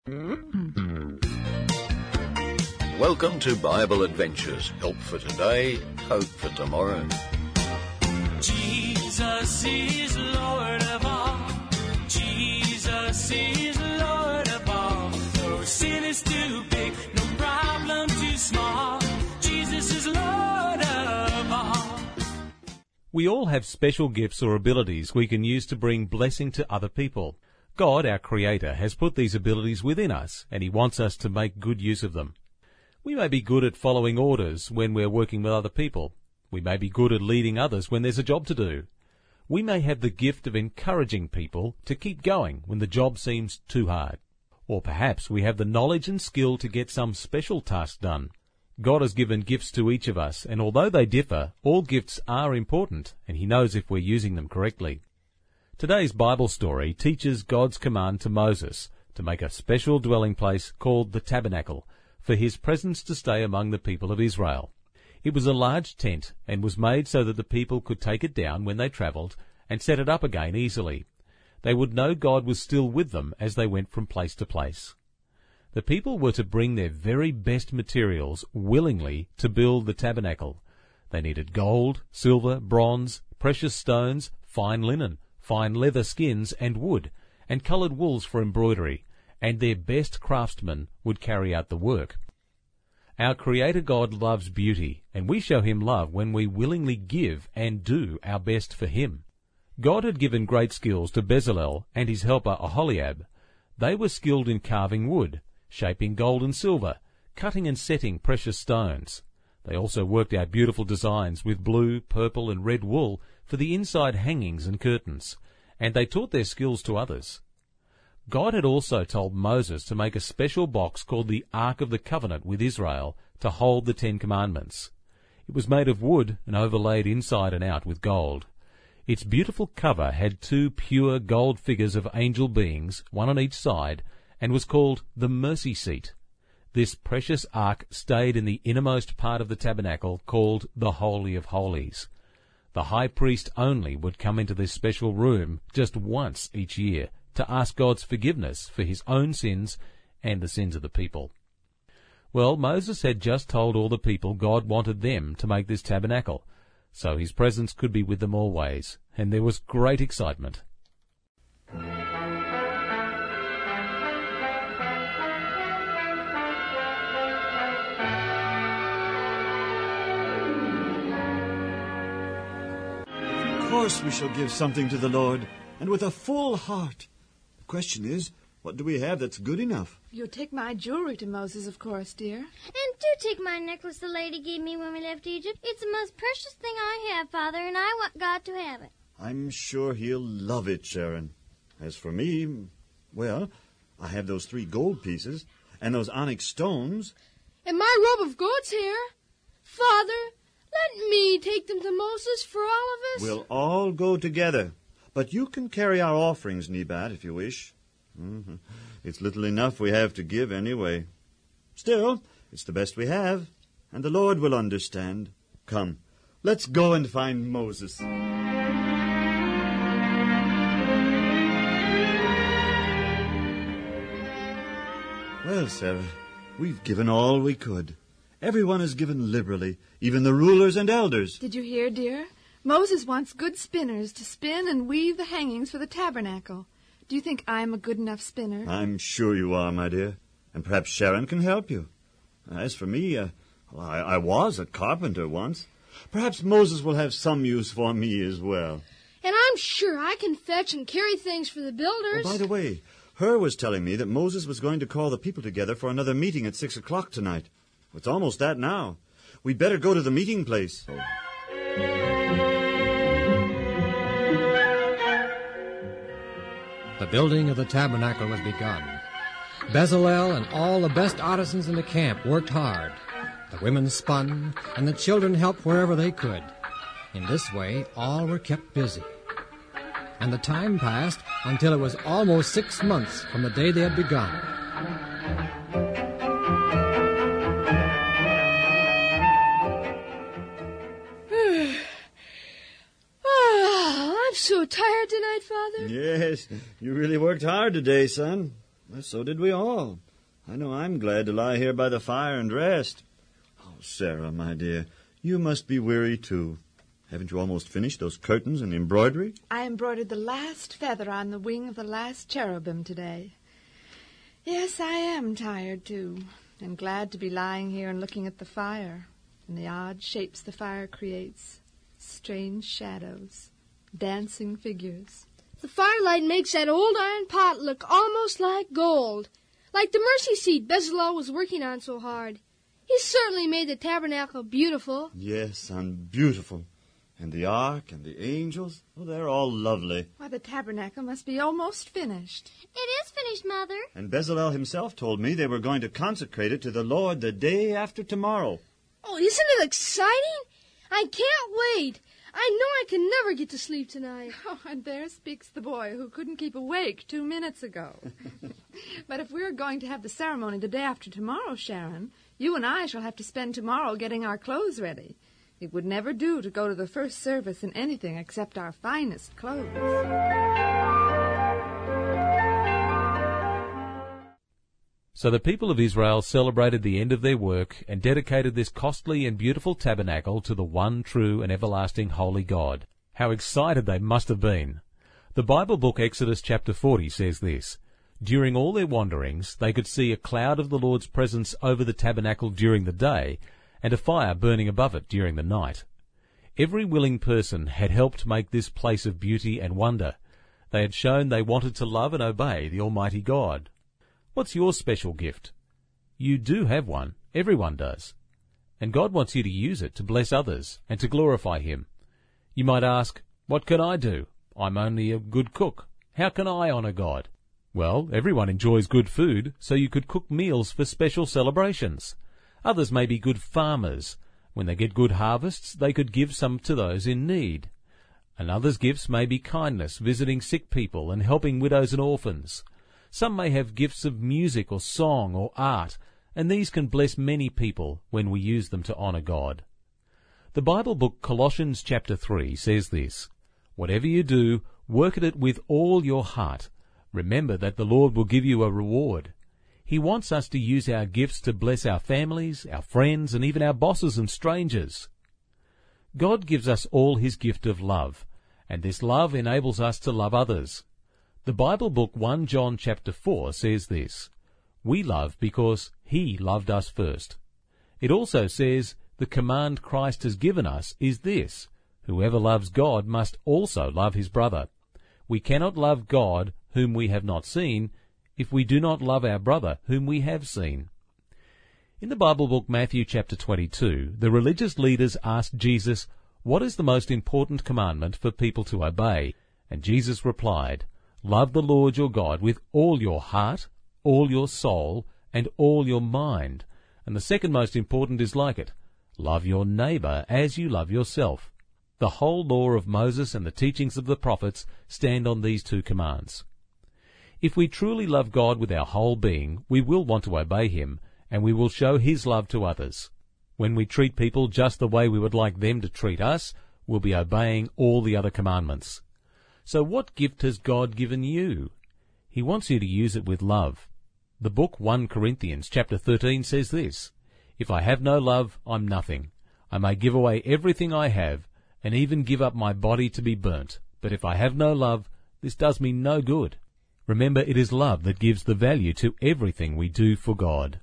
Welcome to Bible Adventures. Help for today, hope for tomorrow. Jesus is Lord of all. Jesus is Lord of all. No sin is too big, no problem too small. Jesus is Lord of all. We all have special gifts or abilities we can use to bring blessing to other people. God, our Creator, has put these abilities within us, and He wants us to make good use of them. We may be good at following orders when we're working with other people. We may be good at leading others when there's a job to do. We may have the gift of encouraging people to keep going when the job seems too hard. Or perhaps we have the knowledge and skill to get some special task done. God has given gifts to each of us, and although they differ, all gifts are important, and He knows if we're using them correctly. Today's Bible story teaches God's command to Moses to make a special dwelling place called the Tabernacle for His presence to stay among the people of Israel. It was a large tent and was made so that the people could take it down when they travelled and set it up again easily. They would know God was still with them as they went from place to place. The people were to bring their very best materials willingly to build the tabernacle. They needed gold, silver, bronze, precious stones, fine linen, fine leather skins and wood, and coloured wools for embroidery, and their best craftsmen would carry out the work. Our Creator God loves beauty, and we show Him love when we willingly give and do our best for Him. God had given great skills to Bezalel and his helper Aholiab. They were skilled in carving wood, shaping gold and silver, cutting and setting precious stones. They also worked out beautiful designs with blue, purple, and red wool for the inside hangings and curtains, and they taught their skills to others. God had also told Moses to make a special box called the Ark of the Covenant with Israel to hold the 10 Commandments. It was made of wood and overlaid inside and out with gold. Its beautiful cover had 2 pure gold figures of angel beings, one on each side, and was called the Mercy Seat. This precious ark stayed in the innermost part of the tabernacle called the Holy of Holies. The high priest only would come into this special room just once each year to ask God's forgiveness for his own sins and the sins of the people. Well, Moses had just told all the people God wanted them to make this tabernacle, so his presence could be with them always, and there was great excitement. Of course we shall give something to the Lord, and with a full heart. The question is, what do we have that's good enough? You'll take my jewelry to Moses, of course, dear. And do take my necklace the lady gave me when we left Egypt. It's the most precious thing I have, Father, and I want God to have it. I'm sure he'll love it, Sharon. As for me, well, I have those 3 gold pieces, and those onyx stones. And my robe of goat's hair. Father, let me take them to Moses for all of us. We'll all go together. But you can carry our offerings, Nebat, if you wish. It's little enough we have to give anyway. Still, it's the best we have, and the Lord will understand. Come, let's go and find Moses. Well, Sarah, we've given all we could. Everyone has given liberally, even the rulers and elders. Did you hear, dear? Moses wants good spinners to spin and weave the hangings for the tabernacle. Do you think I'm a good enough spinner? I'm sure you are, my dear. And perhaps Sharon can help you. As for me, I was a carpenter once. Perhaps Moses will have some use for me as well. And I'm sure I can fetch and carry things for the builders. Oh, by the way, Her was telling me that Moses was going to call the people together for another meeting at 6 o'clock tonight. It's almost that now. We'd better go to the meeting place. The building of the tabernacle was begun. Bezalel and all the best artisans in the camp worked hard. The women spun, and the children helped wherever they could. In this way, all were kept busy. And the time passed until it was almost 6 months from the day they had begun. Oh, I'm so tired tonight, Father. Yes, you really worked hard today, son. Well, so did we all. I know I'm glad to lie here by the fire and rest. Oh, Sarah, my dear, you must be weary, too. Haven't you almost finished those curtains and embroidery? I embroidered the last feather on the wing of the last cherubim today. Yes, I am tired, too, and glad to be lying here and looking at the fire, and the odd shapes the fire creates, strange shadows, dancing figures. The firelight makes that old iron pot look almost like gold, like the mercy seat Bezalel was working on so hard. He certainly made the tabernacle beautiful. Yes, son, beautiful. And the ark and the angels, oh, they're all lovely. Why, the tabernacle must be almost finished. It is finished, Mother. And Bezalel himself told me they were going to consecrate it to the Lord the day after tomorrow. Oh, isn't it exciting? I can't wait. I know I can never get to sleep tonight. Oh, and there speaks the boy who couldn't keep awake 2 minutes ago. But if we're going to have the ceremony the day after tomorrow, Sharon, you and I shall have to spend tomorrow getting our clothes ready. It would never do to go to the first service in anything except our finest clothes. So the people of Israel celebrated the end of their work and dedicated this costly and beautiful tabernacle to the one true and everlasting holy God. How excited they must have been! The Bible book Exodus chapter 40 says this: During all their wanderings they could see a cloud of the Lord's presence over the tabernacle during the day, and a fire burning above it during the night. Every willing person had helped make this place of beauty and wonder. They had shown they wanted to love and obey the Almighty God. What's your special gift? You do have one. Everyone does. And God wants you to use it to bless others and to glorify Him. You might ask, what can I do? I'm only a good cook. How can I honor God? Well, everyone enjoys good food, so you could cook meals for special celebrations. Others may be good farmers. When they get good harvests, they could give some to those in need. And others' gifts may be kindness, visiting sick people and helping widows and orphans. Some may have gifts of music or song or art, and these can bless many people when we use them to honor God. The Bible book Colossians chapter 3 says this: Whatever you do, work at it with all your heart. Remember that the Lord will give you a reward. He wants us to use our gifts to bless our families, our friends, and even our bosses and strangers. God gives us all His gift of love, and this love enables us to love others. The Bible book 1 John chapter 4 says this: We love because He loved us first. It also says, the command Christ has given us is this: Whoever loves God must also love his brother. We cannot love God whom we have not seen if we do not love our brother whom we have seen. In the Bible book Matthew chapter 22, the religious leaders asked Jesus, what is the most important commandment for people to obey? And Jesus replied, Love the Lord your God with all your heart, all your soul, and all your mind. And the second most important is like it: love your neighbor as you love yourself. The whole law of Moses and the teachings of the prophets stand on these two commands. If we truly love God with our whole being, we will want to obey Him, and we will show His love to others. When we treat people just the way we would like them to treat us, we'll be obeying all the other commandments. So what gift has God given you? He wants you to use it with love. The book 1 Corinthians chapter 13 says this: If I have no love, I'm nothing. I may give away everything I have, and even give up my body to be burnt. But if I have no love, this does me no good. Remember, it is love that gives the value to everything we do for God.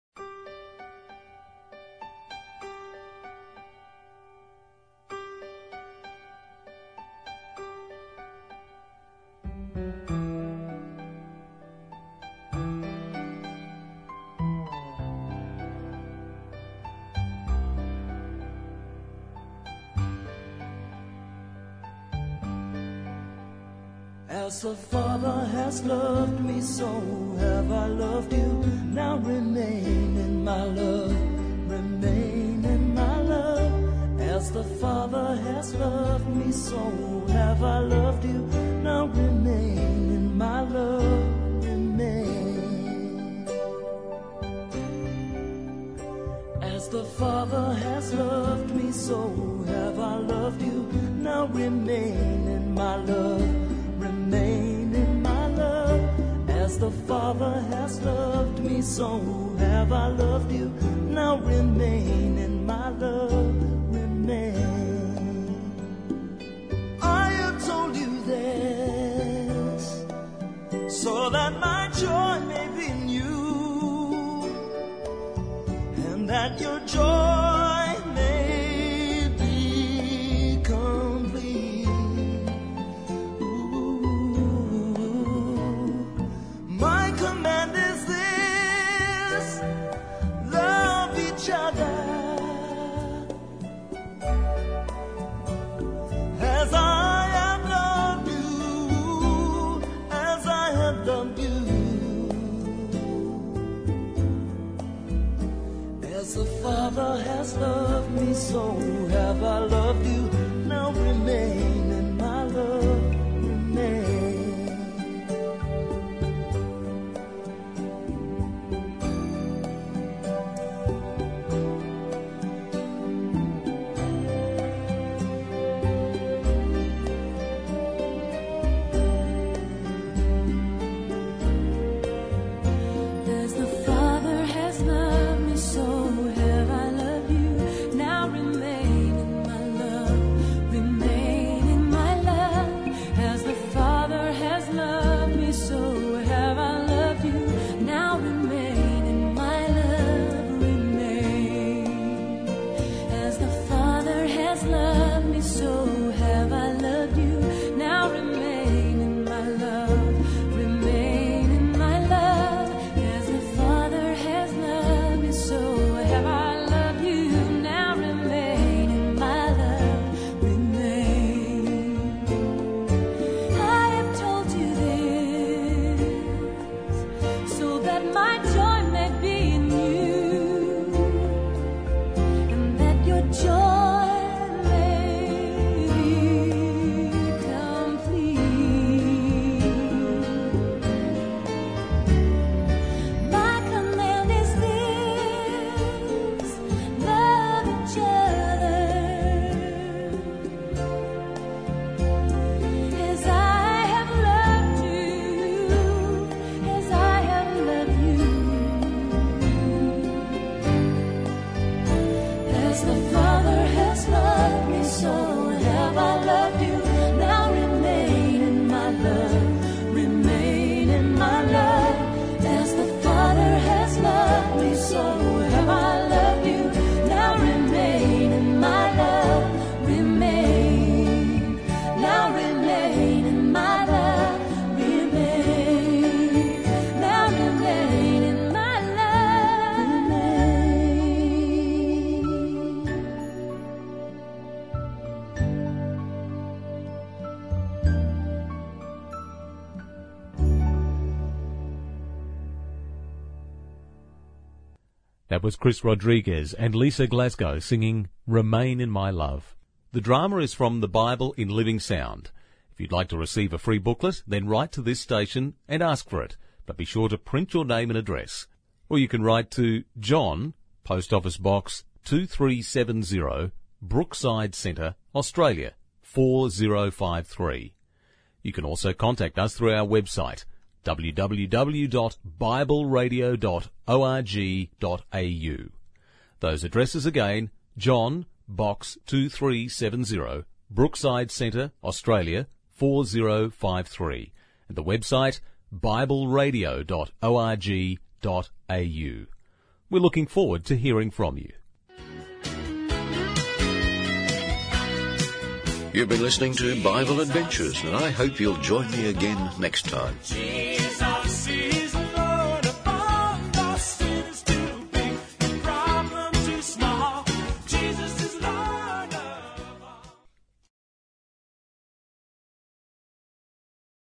As the Father has loved me, so have I loved you. Now remain in my love, remain in my love. As the Father has loved me, so have I loved you. Now remain in my love, remain. As the Father has loved me, so have I loved you. Now remain in my love, remain in my love. As As the Father has loved me, so have I loved you. Now remain in my love, remain. I have told you this, so that my joy may be in you, and that your joy may be complete. My command is this: love each other as I have loved you, as I have loved you. As the Father has loved me, so have I loved you. Now remain in my love, remain. As the Father has loved me, so have I loved you. Now remain in my love, remain in my love. As the Father has loved me, so have I loved you. Now remain in my love, remain. As the Father has loved me, so have I loved you. Now remain in my love, remain in my love. As the Father has loved me, so have I loved you. Now remain in my love, remain. I have told you this, so that my joy may be in you, and that your joy may be complete. My command is this: love each other as I have loved you, as I have loved you. As the Father has loved me, so have I loved you. Now remain in my love, remain in my love. As the Father has loved me, so have I loved you. Now remain in my love, remain. Now remain in my love, remain. Now remain in my love, remain. That was Chris Rodriguez and Lisa Glasgow singing Remain in My Love. The drama is from the Bible in Living Sound. If you'd like to receive a free booklet, then write to this station and ask for it. But be sure to print your name and address. Or you can write to John, Post Office Box 2370, Brookside Centre, Australia 4053. You can also contact us through our website www.bibleradio.org.au. Those addresses again: John, Box 2370, Brookside Centre, Australia 4053, and the website bibleradio.org.au. We're looking forward to hearing from you. You've been listening to Bible Adventures, and I hope you'll join me again next time. Jesus is Lord of all. No sin is too big, no problem too small. Jesus is Lord.